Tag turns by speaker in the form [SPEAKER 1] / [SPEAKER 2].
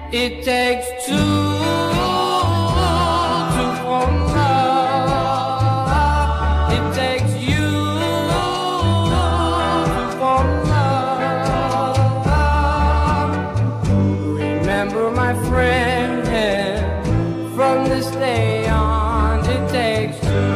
[SPEAKER 1] It takes two to fall in love. It takes you to fall in love. Remember, my friend, from this day on, it takes two.